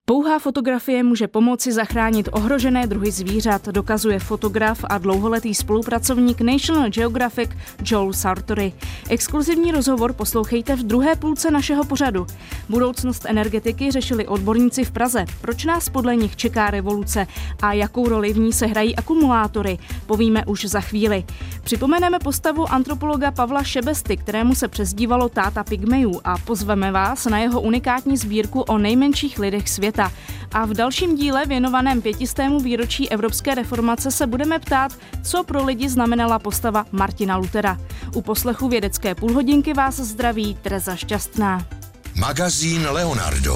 Pouhá fotografie může pomoci zachránit ohrožené druhy zvířat, dokazuje fotograf a dlouholetý spolupracovník National Geographic Joel Sartori. Exkluzivní rozhovor poslouchejte v druhé půlce našeho pořadu. Budoucnost energetiky řešili odborníci v Praze. Proč nás podle nich čeká revoluce a jakou roli v ní sehrají akumulátory? Povíme už za chvíli. Připomeneme postavu antropologa Pavla Šebesty, kterému se přezdívalo táta pygmejů, a pozveme vás na jeho unikátní sbírku o nejmenších lidech světa. A v dalším díle věnovaném 500. výročí Evropské reformace se budeme ptát, co pro lidi znamenala postava Martina Luthera. U poslechu vědecké půlhodinky vás zdraví Tereza Šťastná. Magazín Leonardo.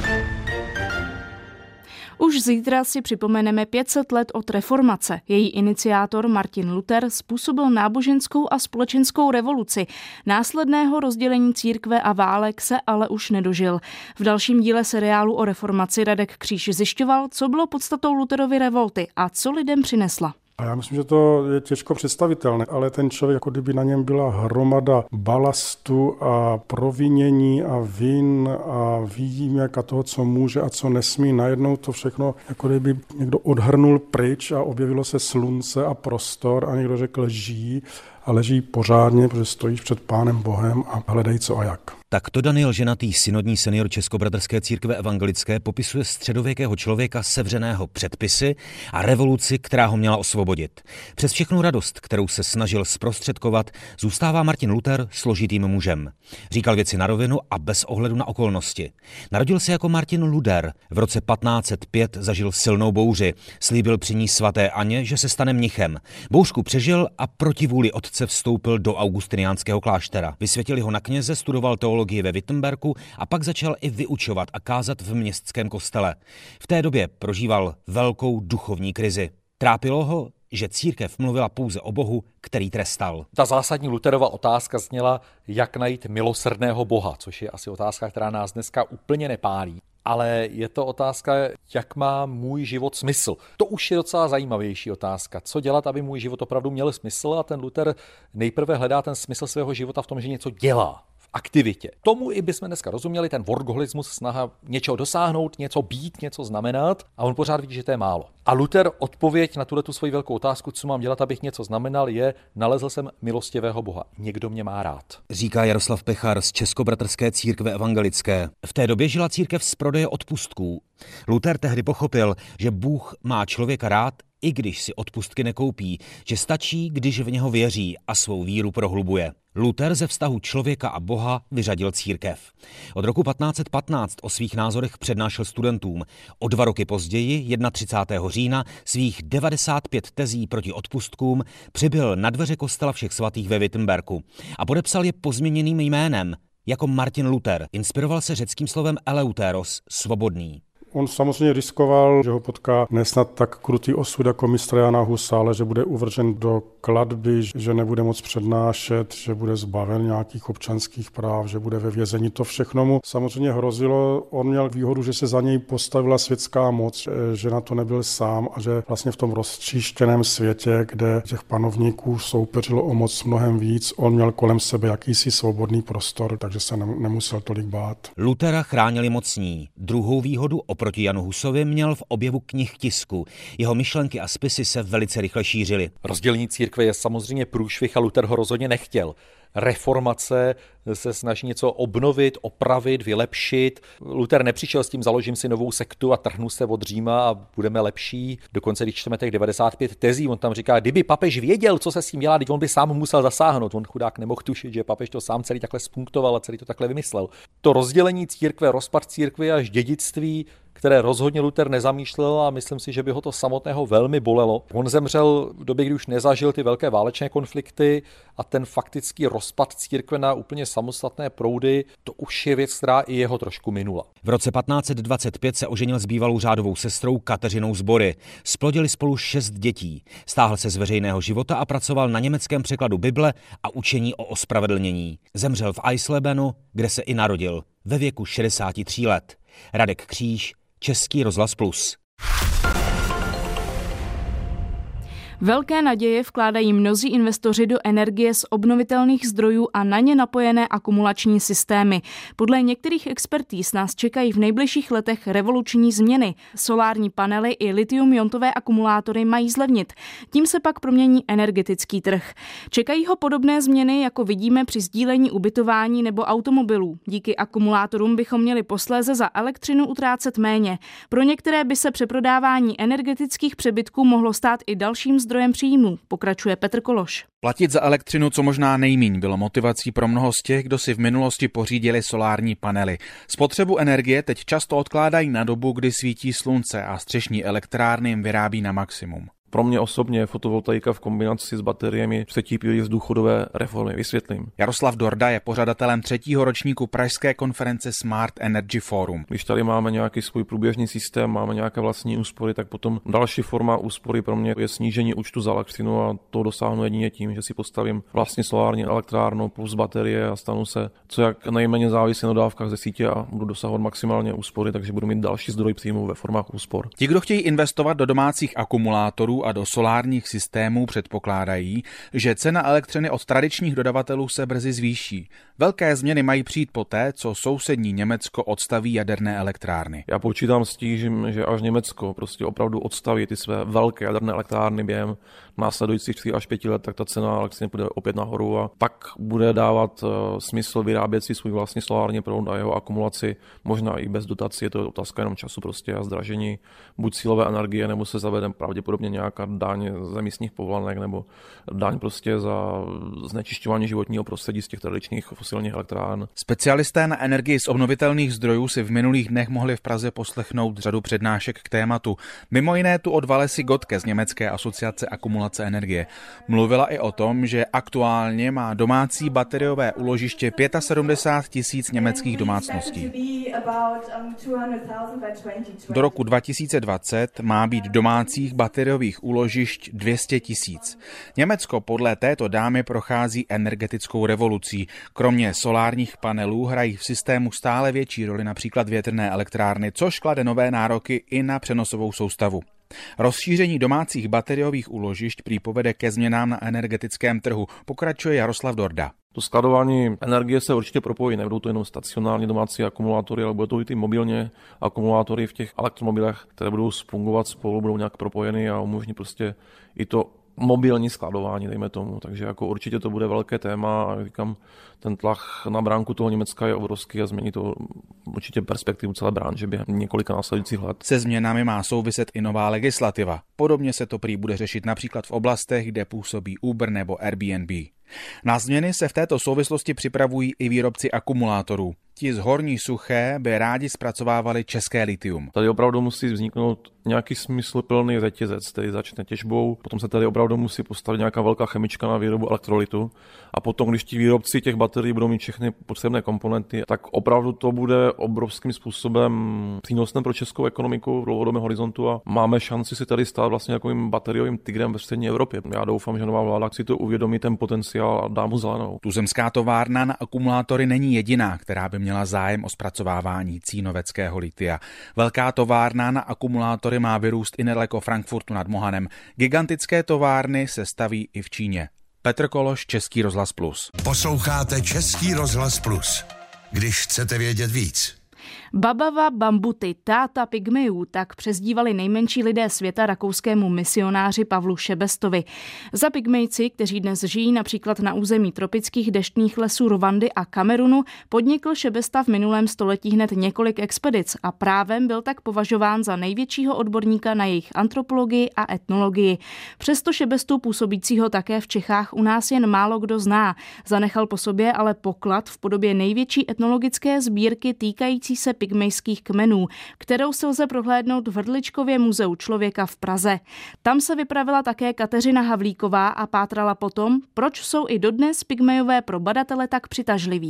Už zítra si připomeneme 500 let od reformace. Její iniciátor Martin Luther způsobil náboženskou a společenskou revoluci. Následného rozdělení církve a válek se ale už nedožil. V dalším díle seriálu o reformaci Radek Kříž zjišťoval, co bylo podstatou Lutherovy revolty a co lidem přinesla. A já myslím, že to je těžko představitelné, ale ten člověk, jako kdyby na něm byla hromada balastu a provinění a vin a výjimek a toho, co může a co nesmí. Najednou to všechno, jako kdyby někdo odhrnul pryč a objevilo se slunce a prostor a někdo řekl žij a leží pořádně, protože stojíš před Pánem Bohem a hledej co a jak. Takto Daniel Ženatý, synodní senior Českobratrské církve evangelické, popisuje středověkého člověka sevřeného předpisy a revoluci, která ho měla osvobodit. Přes všechnu radost, kterou se snažil zprostředkovat, zůstává Martin Luther složitým mužem. Říkal věci na rovinu a bez ohledu na okolnosti. Narodil se jako Martin Luther. V roce 1505 zažil silnou bouři. Slíbil při ní svaté Anně, že se stane mnichem. Bouřku přežil a proti vůli otce vstoupil do augustiniánského kláštera. Vysvětili ho na kněze, studoval teologii ve Wittenbergu a pak začal i vyučovat a kázat v městském kostele. V té době prožíval velkou duchovní krizi. Trápilo ho, že církev mluvila pouze o Bohu, který trestal. Ta zásadní Lutherova otázka zněla, jak najít milosrdného Boha, což je asi otázka, která nás dneska úplně nepálí. Ale je to otázka, jak má můj život smysl. To už je docela zajímavější otázka. Co dělat, aby můj život opravdu měl smysl? A ten Luther nejprve hledá ten smysl svého života v tom, že něco dělá. Aktivitě. Tomu i bychom dneska rozuměli, ten workoholismus, snaha něčeho dosáhnout, něco být, něco znamenat, a on pořád vidí, že to je málo. A Luther odpověď na tuto svoji velkou otázku, co mám dělat, abych něco znamenal, je: nalezl jsem milostivého Boha. Někdo mě má rád. Říká Jaroslav Pechar z Českobratrské církve evangelické. V té době žila církev z prodeje odpustků. Luther tehdy pochopil, že Bůh má člověka rád, i když si odpustky nekoupí, že stačí, když v něho věří a svou víru prohlubuje. Luther ze vztahu člověka a Boha vyřadil církev. Od roku 1515 o svých názorech přednášel studentům. O 2 roky později, 31. října, svých 95 tezí proti odpustkům přibyl na dveře kostela Všech svatých ve Wittenbergu a podepsal je pozměněným jménem jako Martin Luther. Inspiroval se řeckým slovem eleuteros, svobodný. On samozřejmě riskoval, že ho potká nesnad tak krutý osud jako mistra Jana Husa, ale že bude uvržen do klatby, že nebude moc přednášet, že bude zbaven nějakých občanských práv, že bude ve vězení. To všechno mu samozřejmě hrozilo. On měl výhodu, že se za něj postavila světská moc, že na to nebyl sám a že vlastně v tom roztříštěném světě, kde těch panovníků soupeřilo o moc mnohem víc, on měl kolem sebe jakýsi svobodný prostor, takže se nemusel tolik bát. Luthera chránili mocní. Druhou výhodu oproti Janu Husovi měl v objevu knih tisku. Jeho myšlenky a spisy se velice rychle šířily. Rozdělení církve je samozřejmě průšvih a Luther ho rozhodně nechtěl. Reformace se snaží něco obnovit, opravit, vylepšit. Luther nepřišel s tím, založím si novou sektu a trhnu se od Říma a budeme lepší. Dokonce, když čteme těch 95 tezí, on tam říká, kdyby papež věděl, co se s tím dělá, teď on by sám musel zasáhnout. On chudák nemohl tušit, že papež to sám celý takhle spunktoval a celý to takhle vymyslel. To rozdělení církve, rozpad církve až dědictví, které rozhodně Luther nezamýšlel, a myslím si, že by ho to samotného velmi bolelo. On zemřel v době, kdy už nezažil ty velké válečné konflikty, a ten faktický rozpad církve na úplně samostatné proudy, to už je věc, která i jeho trošku minula. V roce 1525 se oženil s bývalou řádovou sestrou Kateřinou z Bory. Splodili spolu 6 dětí. Stáhl se z veřejného života a pracoval na německém překladu Bible a učení o ospravedlnění. Zemřel v Eislebenu, kde se i narodil, ve věku 63 let. Radek Kříž, Český rozhlas Plus. Velké naděje vkládají mnozí investoři do energie z obnovitelných zdrojů a na ně napojené akumulační systémy. Podle některých expertíz nás čekají v nejbližších letech revoluční změny. Solární panely i lithium-iontové akumulátory mají zlevnit. Tím se pak promění energetický trh. Čekají ho podobné změny, jako vidíme při sdílení ubytování nebo automobilů. Díky akumulátorům bychom měli posléze za elektřinu utrácet méně. Pro některé by se přeprodávání energetických přebytků mohlo stát i dalším zdrojem příjmů, pokračuje Petr Kološ. Platit za elektřinu co možná nejmíň bylo motivací pro mnoho z těch, kdo si v minulosti pořídili solární panely. Spotřebu energie teď často odkládají na dobu, kdy svítí slunce a střešní elektrárny jim vyrábí na maximum. Pro mě osobně fotovoltaika v kombinaci s bateriemi třetí pilíř důchodové reformy. Vysvětlím. Jaroslav Dorda je pořadatelem 3. ročníku pražské konference Smart Energy Forum. Když tady máme nějaký svůj průběžný systém, máme nějaké vlastní úspory, tak potom další forma úspory pro mě je snížení účtu za elektřinu a to dosáhnu jedině tím, že si postavím vlastní solární elektrárnu plus baterie a stanu se co jak nejméně závislý na dodávkách ze sítě a budu dosahovat maximálně úspory, takže budu mít další zdroj příjmů ve formách úspor. Ti, kdo chtějí investovat do domácích akumulátorů a do solárních systémů, předpokládají, že cena elektřiny od tradičních dodavatelů se brzy zvýší. Velké změny mají přijít poté, co sousední Německo odstaví jaderné elektrárny. Já počítám s tím, že až Německo prostě opravdu odstaví ty své velké jaderné elektrárny během následujících 3 až 5 let, tak ta cena elektřiny půjde opět nahoru a pak bude dávat smysl vyrábět si svůj vlastní solární proud a jeho akumulaci, možná i bez dotací, je to otázka jenom času prostě a zdražení buď silové energie, nebo se zavede pravděpodobně nějaká daň z emisních povolenek nebo daň prostě za znečišťování životního prostředí z těch tradičních fosilních elektráren. Specialisté na energii z obnovitelných zdrojů si v minulých dnech mohli v Praze poslechnout řadu přednášek k tématu. Mimo jiné tu od Valesy Gotke z Německé asociace akumulace energie. Mluvila i o tom, že aktuálně má domácí bateriové úložiště 75 000 německých domácností. Do roku 2020 má být domácích bateriových úložišť 200 000. Německo podle této dámy prochází energetickou revolucí. Kromě solárních panelů hrají v systému stále větší roli například větrné elektrárny, což klade nové nároky i na přenosovou soustavu. Rozšíření domácích bateriových úložišť prý povede ke změnám na energetickém trhu, pokračuje Jaroslav Dorda. To skladování energie se určitě propojí, nebudou to jenom stacionární domácí akumulátory, ale budou to i ty mobilně akumulátory v těch elektromobilech, které budou fungovat spolu, budou nějak propojeny a umožní prostě i to mobilní skladování, dejme tomu. Takže jako určitě to bude velké téma a říkám, ten tlak na bránku toho Německa je obrovský a změní to určitě perspektivu celé branže během několika následujících let. Se změnami má souviset i nová legislativa. Podobně se to prý bude řešit například v oblastech, kde působí Uber nebo Airbnb. Na změny se v této souvislosti připravují i výrobci akumulátorů. Ti z Horní Suché by rádi zpracovávali české lithium. Tady opravdu musí vzniknout nějaký smysluplný řetězec, který začne těžbou, potom se tady opravdu musí postavit nějaká velká chemička na výrobu elektrolytu a potom, když ti výrobci těch baterií budou mít všechny potřebné komponenty, tak opravdu to bude obrovským způsobem přínosné pro českou ekonomiku v dlouhodobém horizontu a máme šanci si tady stát vlastně takovým bateriovým tigrem ve střední Evropě. Já doufám, že nová vláda si to uvědomí ten potenciál a dá mu zelenou. Tuzemská továrna na akumulátory není jediná, která by měla zájem o zpracovávání cínoveckého litia. Velká továrna na akumulátory má vyrůst i nedaleko Frankfurtu nad Mohanem. Gigantické továrny se staví i v Číně. Petr Kološ, Český rozhlas Plus. Posloucháte Český rozhlas Plus. Když chcete vědět víc. Babava Bambuty, táta pygmejů, tak přezdívali nejmenší lidé světa rakouskému misionáři Pavlu Šebestovi. Za pygmejci, kteří dnes žijí například na území tropických deštných lesů Rwandy a Kamerunu, podnikl Šebesta v minulém století hned několik expedic a právem byl tak považován za největšího odborníka na jejich antropologii a etnologii. Přesto Šebestu působícího také v Čechách u nás jen málo kdo zná. Zanechal po sobě ale poklad v podobě největší etnologické sbírky týkající se pygmejských kmenů, kterou se lze prohlédnout v Hrdličkově muzeu člověka v Praze. Tam se vypravila také Kateřina Havlíková a pátrala po tom, proč jsou i dodnes pygmejové pro badatele tak přitažliví.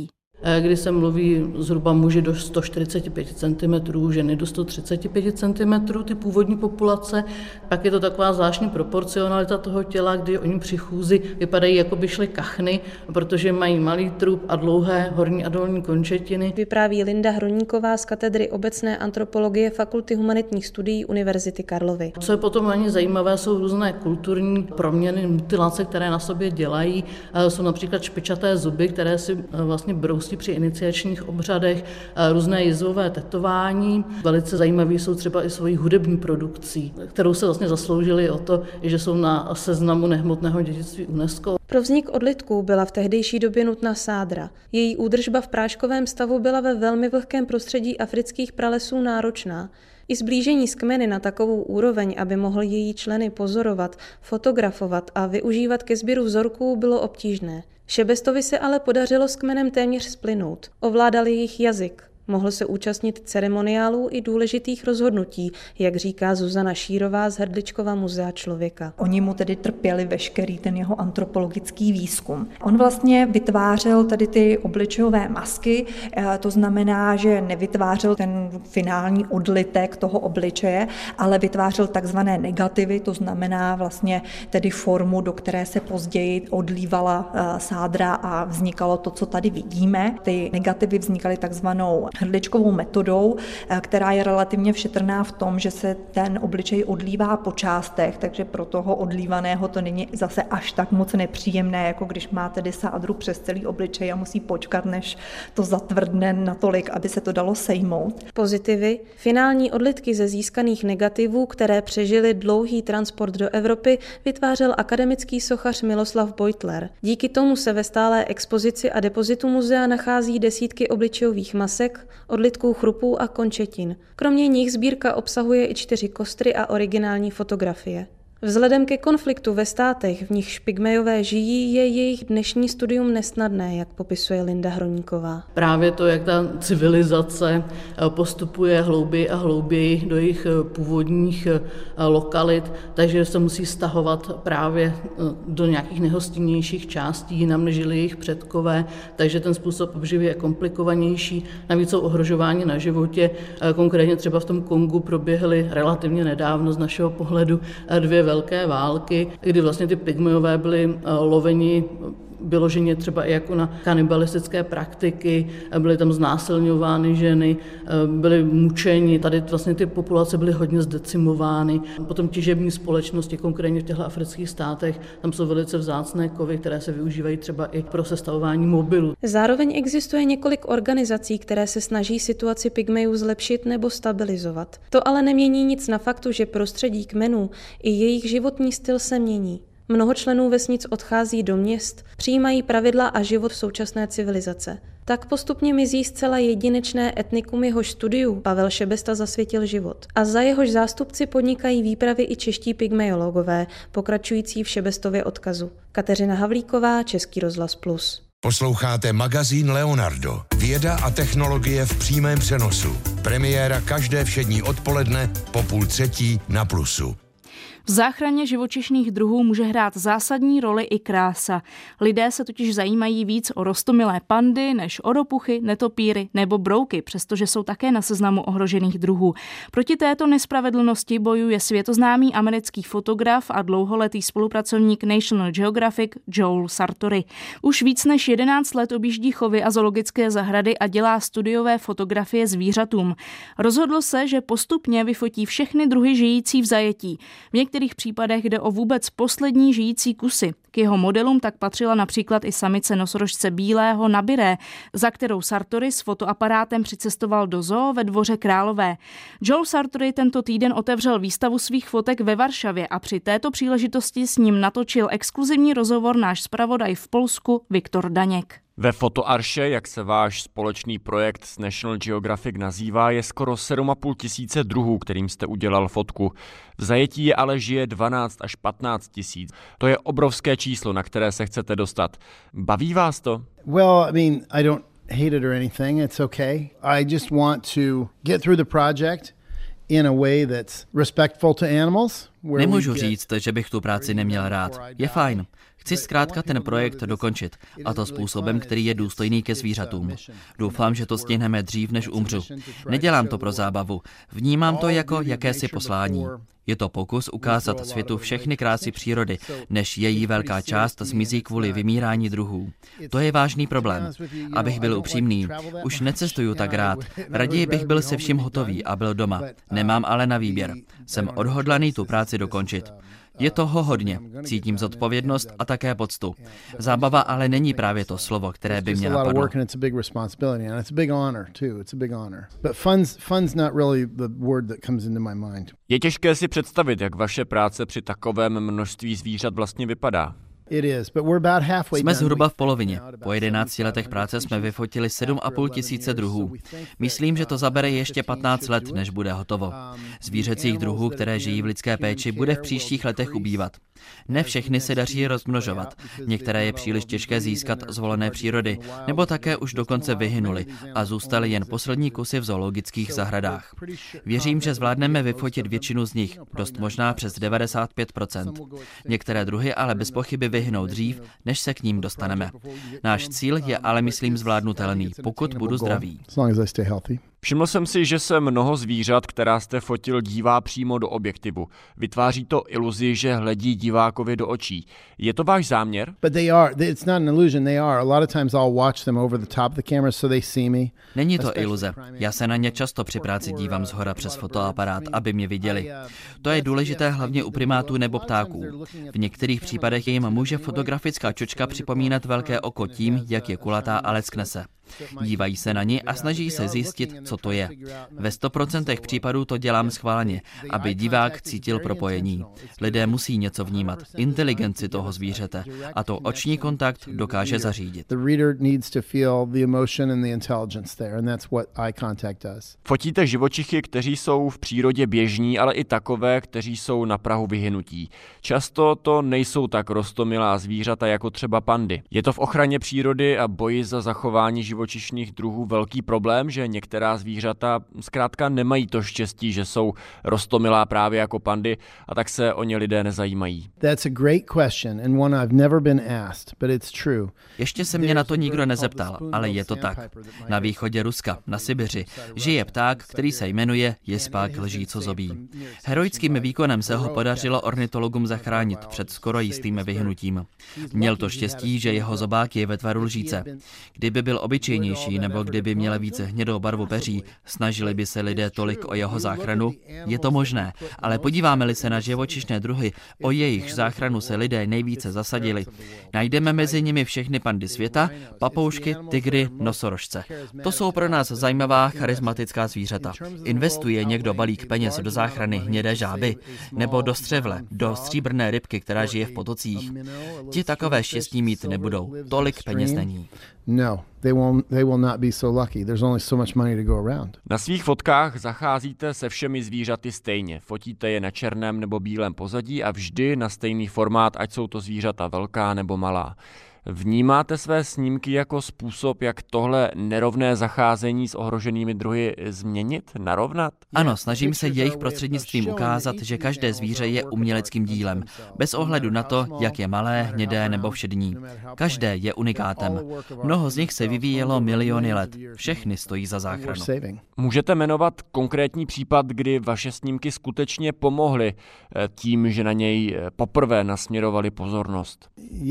kdy se mluví zhruba muži do 145 cm, ženy do 135 cm, ty původní populace. Pak je to taková zvláštní proporcionalita toho těla, kdy oni při chůzi vypadají, jako by šly kachny, protože mají malý trup a dlouhé horní a dolní končetiny. Vypráví Linda Hroníková z katedry obecné antropologie Fakulty humanitních studií Univerzity Karlovy. Co je potom ani zajímavé, jsou různé kulturní proměny, mutilace, které na sobě dělají. Jsou například špičaté zuby, které si vlastně brousí při iniciačních obřadech, různé jizvové tetování. Velice zajímavé jsou třeba i svojí hudební produkcí, kterou se vlastně zasloužili o to, že jsou na seznamu nehmotného dědictví UNESCO. Pro vznik odlitků byla v tehdejší době nutná sádra. Její údržba v práškovém stavu byla ve velmi vlhkém prostředí afrických pralesů náročná. I zblížení s kmeny na takovou úroveň, aby mohl její členy pozorovat, fotografovat a využívat ke sběru vzorků, bylo obtížné. Šebestovi se ale podařilo s kmenem téměř splynout. Ovládal jejich jazyk. Mohl se účastnit ceremoniálů i důležitých rozhodnutí, jak říká Zuzana Šírová z Hrdličkova muzea člověka. Oni mu tedy trpěli veškerý ten jeho antropologický výzkum. On vlastně vytvářel tady ty obličejové masky, to znamená, že nevytvářel ten finální odlitek toho obličeje, ale vytvářel takzvané negativy, to znamená vlastně tedy formu, do které se později odlívala sádra a vznikalo to, co tady vidíme. Ty negativy vznikaly takzvanou Hrdličkovou metodou, která je relativně šetrná v tom, že se ten obličej odlívá po částech, takže pro toho odlívaného to není zase až tak moc nepříjemné, jako když má tedy sádru přes celý obličej a musí počkat, než to zatvrdne natolik, aby se to dalo sejmout. Pozitivy, finální odlitky ze získaných negativů, které přežily dlouhý transport do Evropy, vytvářel akademický sochař Miloslav Beutler. Díky tomu se ve stálé expozici a depozitu muzea nachází desítky obličejových masek, odlitků chrupů a končetin. Kromě nich sbírka obsahuje i 4 kostry a originální fotografie. Vzhledem ke konfliktu ve státech, v nichž pygmejové žijí, je jejich dnešní studium nesnadné, jak popisuje Linda Hroníková. Právě to, jak ta civilizace postupuje hlouběji a hlouběji do jejich původních lokalit, takže se musí stahovat právě do nějakých nejhostinnějších částí, jinam než žili jejich předkové, takže ten způsob obživy je komplikovanější. Navíc jsou ohrožováni na životě, konkrétně třeba v tom Kongu proběhly relativně nedávno z našeho pohledu 2 velké války, kdy vlastně ty pygmejové byli loveni vyloženě třeba i jako na kanibalistické praktiky, byly tam znásilňovány ženy, byly mučeni, tady vlastně ty populace byly hodně zdecimovány. Potom těžební společnosti, konkrétně v těchto afrických státech, tam jsou velice vzácné kovy, které se využívají třeba i pro sestavování mobilů. Zároveň existuje několik organizací, které se snaží situaci pygmejů zlepšit nebo stabilizovat. To ale nemění nic na faktu, že prostředí kmenů i jejich životní styl se mění. Mnoho členů vesnic odchází do měst, přijímají pravidla a život v současné civilizace. Tak postupně mizí zcela jedinečné etnikum, jehož studiu Pavel Šebesta zasvětil život. A za jehož zástupci podnikají výpravy i čeští pygmejologové, pokračující v Šebestově odkazu. Kateřina Havlíková, Český rozhlas Plus. Posloucháte magazín Leonardo. Věda a technologie v přímém přenosu. Premiéra každé všední odpoledne po 2:30 na Plusu. V záchraně živočišných druhů může hrát zásadní roli i krása. Lidé se totiž zajímají víc o roztomilé pandy než o ropuchy, netopíry nebo brouky, přestože jsou také na seznamu ohrožených druhů. Proti této nespravedlnosti bojuje světoznámý americký fotograf a dlouholetý spolupracovník National Geographic Joel Sartori. Už víc než 11 let objíždí chovy a zoologické zahrady a dělá studiové fotografie zvířatům. Rozhodl se, že postupně vyfotí všechny druhy žijící v zajetí. V některých případech jde o vůbec poslední žijící kusy. K jeho modelům tak patřila například i samice nosorožce bílého Nabiré, za kterou Sartori s fotoaparátem přicestoval do zoo ve Dvoře Králové. Joel Sartori tento týden otevřel výstavu svých fotek ve Varšavě a při této příležitosti s ním natočil exkluzivní rozhovor náš zpravodaj v Polsku Viktor Daněk. Ve Fotoarše, jak se váš společný projekt s National Geographic nazývá, je skoro 7,5 tisíce druhů, kterým jste udělal fotku. V zajetí je ale žije 12 až 15 tisíc. To je obrovské číslo, na které se chcete dostat. Baví vás to? Well, I mean, I don't hate it or anything. It's okay. I just want to get through the project in a way that's respectful to animals. Nemůžu říct, že bych tu práci neměl rád. Je fajn. Chci zkrátka ten projekt dokončit, a to způsobem, který je důstojný ke zvířatům. Doufám, že to stihneme dřív, než umřu. Nedělám to pro zábavu. Vnímám to jako jakési poslání. Je to pokus ukázat světu všechny krásy přírody, než její velká část zmizí kvůli vymírání druhů. To je vážný problém. Abych byl upřímný, už necestuju tak rád. Raději bych byl se vším hotový a byl doma. Nemám ale na výběr. Jsem odhodlaný tu práci dokončit. Je toho hodně. Cítím zodpovědnost a také poctu. Zábava ale není právě to slovo, které by mě napadlo. Je těžké si představit, jak vaše práce při takovém množství zvířat vlastně vypadá. Jsme zhruba v polovině. Po 11 letech práce jsme vyfotili 7,5 tisíce druhů. Myslím, že to zabere ještě 15 let, než bude hotovo. Zvířecích druhů, které žijí v lidské péči, bude v příštích letech ubývat. Ne všechny se daří rozmnožovat. Některé je příliš těžké získat z volné přírody, nebo také už dokonce vyhynuly a zůstaly jen poslední kusy v zoologických zahradách. Věřím, že zvládneme vyfotit většinu z nich, dost možná přes 95%. Některé druhy ale bez pochyby vyhynou dřív, než se k ním dostaneme. Náš cíl je ale, myslím, zvládnutelný, pokud budu zdravý. Všiml jsem si, že se mnoho zvířat, která jste fotil, dívá přímo do objektivu. Vytváří to iluzi, že hledí divákovi do očí. Je to váš záměr? Není to iluze. Já se na ně často při práci dívám zhora přes fotoaparát, aby mě viděli. To je důležité hlavně u primátů nebo ptáků. V některých případech jim může fotografická čočka připomínat velké oko tím, jak je kulatá a leskne se. Dívají se na ni a snaží se zjistit, co to je. Ve 100% případů to dělám schválně, aby divák cítil propojení. Lidé musí něco vnímat, inteligenci toho zvířete, a to oční kontakt dokáže zařídit. Fotíte živočichy, kteří jsou v přírodě běžní, ale i takové, kteří jsou na prahu vyhynutí. Často to nejsou tak roztomilá zvířata jako třeba pandy. Je to v ochraně přírody a boji za zachování živočišných druhů velký problém, že některá zvířata zkrátka nemají to štěstí, že jsou roztomilá právě jako pandy, a tak se o ně lidé nezajímají. Ještě se mě na to nikdo nezeptal, ale je to tak. Na východě Ruska, na Sibiři, žije pták, který se jmenuje jispák lžícozobý. Heroickým výkonem se ho podařilo ornitologům zachránit před skoro jistým vyhnutím. Měl to štěstí, že jeho zobák je ve tvaru lžíce. Kdyby byl obyčejnější nebo kdyby měl více hnědou barvu peří, snažili by se lidé tolik o jeho záchranu? Je to možné, ale podíváme-li se na živočišné druhy, o jejich záchranu se lidé nejvíce zasadili. Najdeme mezi nimi všechny pandy světa, papoušky, tygry, nosorožce. To jsou pro nás zajímavá charismatická zvířata. Investuje někdo balík peněz do záchrany hnědé žáby nebo do střevle, do stříbrné rybky, která žije v potocích? Ti takové štěstí mít nebudou. Tolik peněz není. Na svých fotkách zacházíte se všemi zvířaty stejně. Fotíte je na černém nebo bílém pozadí a vždy na stejný formát, ať jsou to zvířata velká nebo malá. Vnímáte své snímky jako způsob, jak tohle nerovné zacházení s ohroženými druhy změnit, narovnat? Ano, snažím se jejich prostřednictvím ukázat, že každé zvíře je uměleckým dílem, bez ohledu na to, jak je malé, hnědé nebo všední. Každé je unikátem. Mnoho z nich se vyvíjelo miliony let. Všechny stojí za záchranu. Můžete jmenovat konkrétní případ, kdy vaše snímky skutečně pomohly tím, že na něj poprvé nasměrovali pozornost?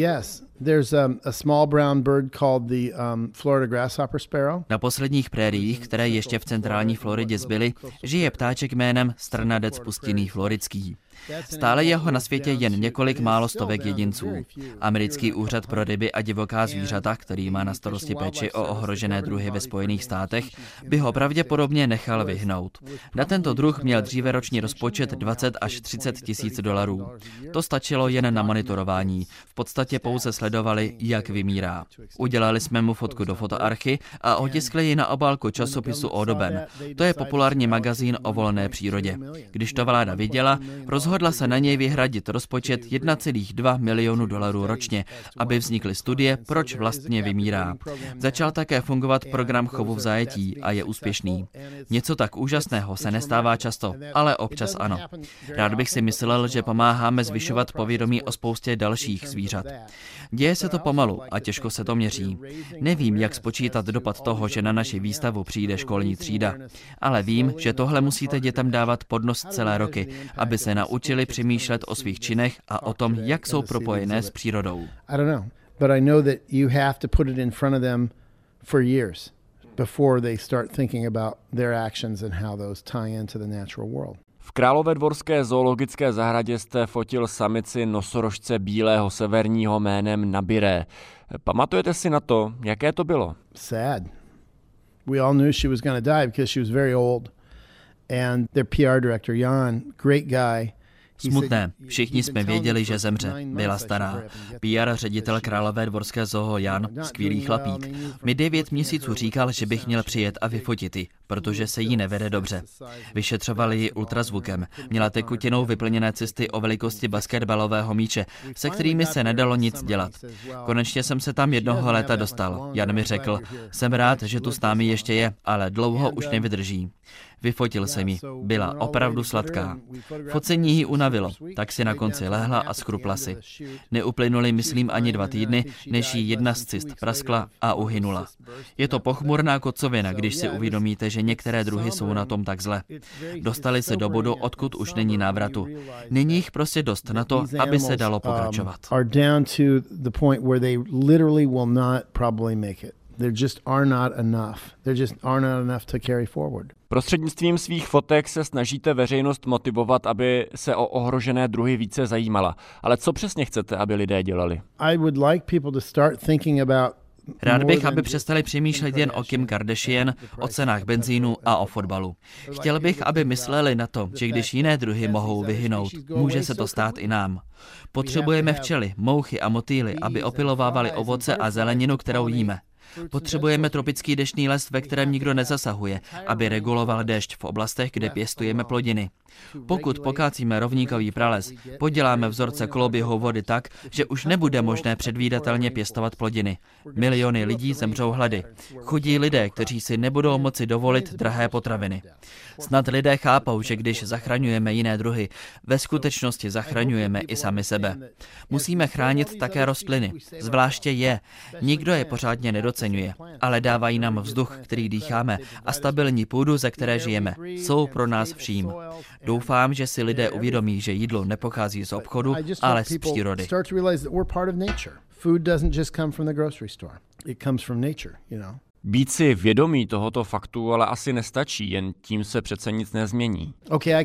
Na posledních prériích, které ještě v centrální Floridě zbyly, žije ptáček jménem strnadec pustinný floridský. Stále je ho na světě jen několik málo stovek jedinců. Americký úřad pro ryby a divoká zvířata, který má na starosti péči o ohrožené druhy ve Spojených státech, by ho pravděpodobně nechal vyhnout. Na tento druh měl dříve roční rozpočet 20 až 30 tisíc dolarů. To stačilo jen na monitorování. V podstatě pouze sledování sledovali, jak vymírá. Udělali jsme mu fotku do fotoarchy a otiskli ji na obálku časopisu Audubon. To je populární magazín o volné přírodě. Když to vláda viděla, rozhodla se na něj vyhradit rozpočet $1,2 milionu ročně, aby vznikly studie, proč vlastně vymírá. Začal také fungovat program chovu v zajetí a je úspěšný. Něco tak úžasného se nestává často, ale občas ano. Rád bych si myslel, že pomáháme zvyšovat povědomí o spoustě dalších zvířat. Děje se to pomalu a těžko se to měří. Nevím, jak spočítat dopad toho, že na naši výstavu přijde školní třída, ale vím, že tohle musíte dětem dávat pod nos celé roky, aby se naučili přemýšlet o svých činech a o tom, jak jsou propojené s přírodou. But I know that you have to put it in front of them for years before they start thinking about their actions and how those tie into the natural world. V Královédvorské zoologické zahradě jste fotil samici nosorožce bílého severního jménem Nabiré. Pamatujete si na to, jaké to bylo? Sad. We all knew she was going to die because she was very old. And their PR director, Jan, great guy. Smutné. Všichni jsme věděli, že zemře. Byla stará. PR ředitel Královédvorské zoo Jan, skvělý chlapík, mi 9 měsíců říkal, že bych měl přijet a vyfotit ji, protože se jí nevede dobře. Vyšetřovali ji ultrazvukem. Měla tekutinou vyplněné cysty o velikosti basketbalového míče, se kterými se nedalo nic dělat. Konečně jsem se tam jednoho léta dostal. Jan mi řekl, jsem rád, že tu s námi ještě je, ale dlouho už nevydrží. Vyfotil jsem ji. Byla opravdu sladká. Focení ji unavilo, tak si na konci lehla a schrupla si. Neuplynuly, myslím, ani 2 týdny, než jí jedna z cyst praskla a uhynula. Je to pochmurná kocovina, když si uvědomíte, že některé druhy jsou na tom tak zle. Dostali se do bodu, odkud už není návratu. Není jich prostě dost na to, aby se dalo pokračovat. There just are not enough. There just are not enough to carry forward. Prostřednictvím svých fotek se snažíte veřejnost motivovat, aby se o ohrožené druhy více zajímala. Ale co přesně chcete, aby lidé dělali? I would like people to start thinking about Rád bych, aby přestali přemýšlet jen o Kim Kardashian, o cenách benzínu a o fotbalu. Chtěl bych, aby mysleli na to, že když jiné druhy mohou vyhynout, může se to stát i nám. Potřebujeme včely, mouchy a motýly, aby opilovávali ovoce a zeleninu, kterou jíme. Potřebujeme tropický deštný les, ve kterém nikdo nezasahuje, aby reguloval déšť v oblastech, kde pěstujeme plodiny. Pokud pokácíme rovníkový prales, poděláme vzorce koloběhu vody tak, že už nebude možné předvídatelně pěstovat plodiny. Miliony lidí zemřou hlady. Chudí lidé, kteří si nebudou moci dovolit drahé potraviny. Snad lidé chápou, že když zachraňujeme jiné druhy, ve skutečnosti zachraňujeme i sami sebe. Musíme chránit také rostliny, zvláště je. Nikdo je pořádně nedoceňuje, ale dávají nám vzduch, který dýcháme, a stabilní půdu, ze které žijeme. Jsou pro nás vším. Doufám, že si lidé uvědomí, že jídlo nepochází z obchodu, ale z přírody. Být si vědomí tohoto faktu ale asi nestačí, jen tím se přece nic nezmění.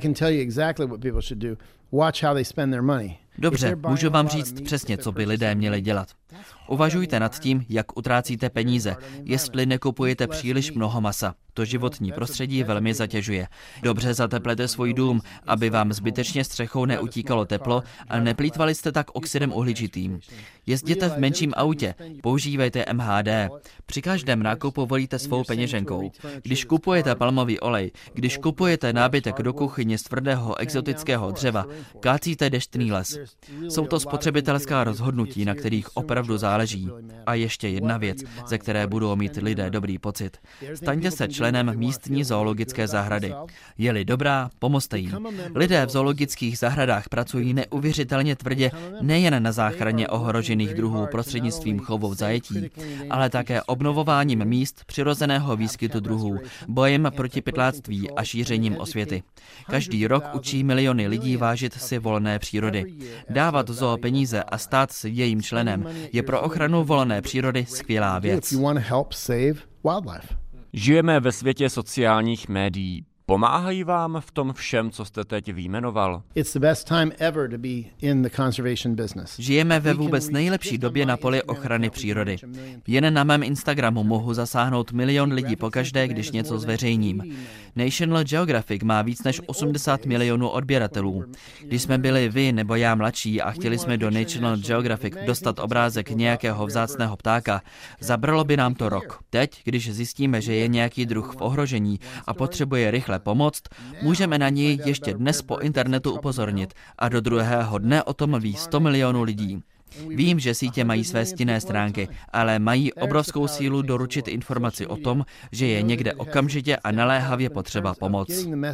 Dobře, můžu vám říct přesně, co by lidé měli dělat. Uvažujte nad tím, jak utrácíte peníze, jestli nekupujete příliš mnoho masa. To životní prostředí velmi zatěžuje. Dobře zateplete svůj dům, aby vám zbytečně střechou neutíkalo teplo a neplýtvali jste tak oxidem uhličitým. Jezděte v menším autě, používejte MHD. Při každém nákupu volíte svou peněženkou. Když kupujete palmový olej, když kupujete nábytek do kuchyně z tvrdého exotického dřeva, kácíte deštný les. Jsou to spotřebitelská rozhodnutí, na kterých opravdu záleží. A ještě jedna věc, ze které budou mít lidé dobrý pocit. Staňte se členem místní zoologické zahrady. Je-li dobrá, pomozte jí. Lidé v zoologických zahradách pracují neuvěřitelně tvrdě nejen na záchraně ohrožených druhů prostřednictvím chovu v zajetí, ale také obnovováním míst přirozeného výskytu druhů, bojem proti pytláctví a šířením osvěty. Každý rok učí miliony lidí vážit si volné přírody. Dávat zoo peníze a stát se jejím členem je pro ochranu volné přírody skvělá věc. Žijeme ve světě sociálních médií. Pomáhají vám v tom všem, co jste teď vyjmenoval? Žijeme ve vůbec nejlepší době na poli ochrany přírody. Jen na mém Instagramu mohu zasáhnout 1 milion lidí pokaždé, když něco zveřejním. National Geographic má víc než 80 milionů odběratelů. Když jsme byli vy nebo já mladší a chtěli jsme do National Geographic dostat obrázek nějakého vzácného ptáka, zabralo by nám to rok. Teď, když zjistíme, že je nějaký druh v ohrožení a potřebuje rychle pomoct, můžeme na něj ještě dnes po internetu upozornit a do druhého dne o tom ví 100 milionů lidí. Vím, že sítě mají své stinné stránky, ale mají obrovskou sílu doručit informaci o tom, že je někde okamžitě a naléhavě potřeba pomoc.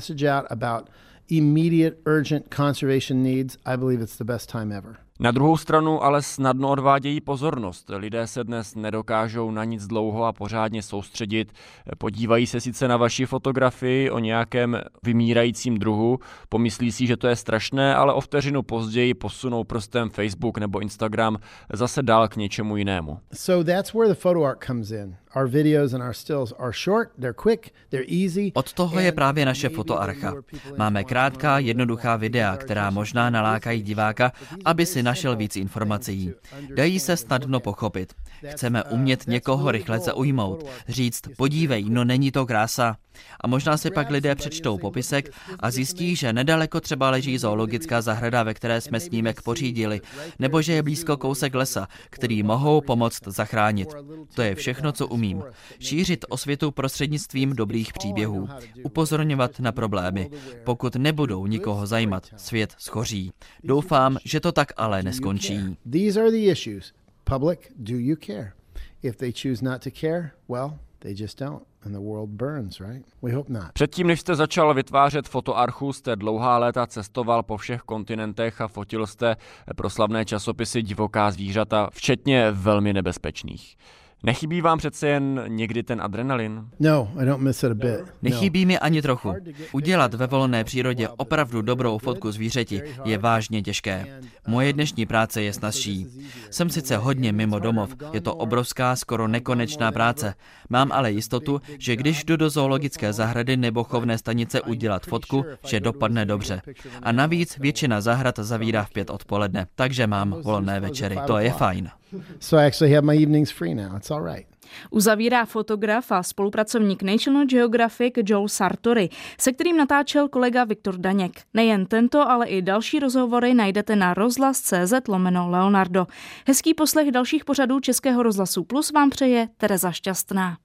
Na druhou stranu ale snadno odvádějí pozornost. Lidé se dnes nedokážou na nic dlouho a pořádně soustředit. Podívají se sice na vaši fotografii o nějakém vymírajícím druhu, pomyslí si, že to je strašné, ale o vteřinu později posunou prstem Facebook nebo Instagram zase dál k něčemu jinému. Od toho je právě naše fotoarcha. Máme krátká, jednoduchá videa, která možná nalákají diváka, aby si našel víc informací. Dají se snadno pochopit. Chceme umět někoho rychle zaujmout, říct, podívej, no není to krása. A možná si pak lidé přečtou popisek a zjistí, že nedaleko třeba leží zoologická zahrada, ve které jsme snímek pořídili, nebo že je blízko kousek lesa, který mohou pomoct zachránit. To je všechno, co umím. Šířit osvětu prostřednictvím dobrých příběhů. Upozorňovat na problémy. Pokud nebudou nikoho zajímat, svět schoří. Doufám, že to tak ale neskončí. Public, do you care? If they choose not to care, well, they just don't. And the world burns, right? We hope not. Předtím, než jste začal vytvářet fotoarchu, jste dlouhá léta cestoval po všech kontinentech a fotil jste pro slavné časopisy Divoká zvířata, včetně velmi nebezpečných. Nechybí vám přece jen někdy ten adrenalin? Nechybí mi ani trochu. Udělat ve volné přírodě opravdu dobrou fotku zvířeti je vážně těžké. Moje dnešní práce je snazší. Jsem sice hodně mimo domov, je to obrovská, skoro nekonečná práce. Mám ale jistotu, že když jdu do zoologické zahrady nebo chovné stanice udělat fotku, že dopadne dobře. A navíc většina zahrad zavírá v 5 odpoledne, takže mám volné večery. To je fajn. So I actually have my evenings free now. It's all right. Uzavírá fotograf a spolupracovník National Geographic Joel Sartori, se kterým natáčel kolega Viktor Daněk. Nejen tento, ale i další rozhovory najdete na rozhlas.cz/Leonardo. Hezký poslech dalších pořadů Českého rozhlasu Plus vám přeje Tereza Šťastná.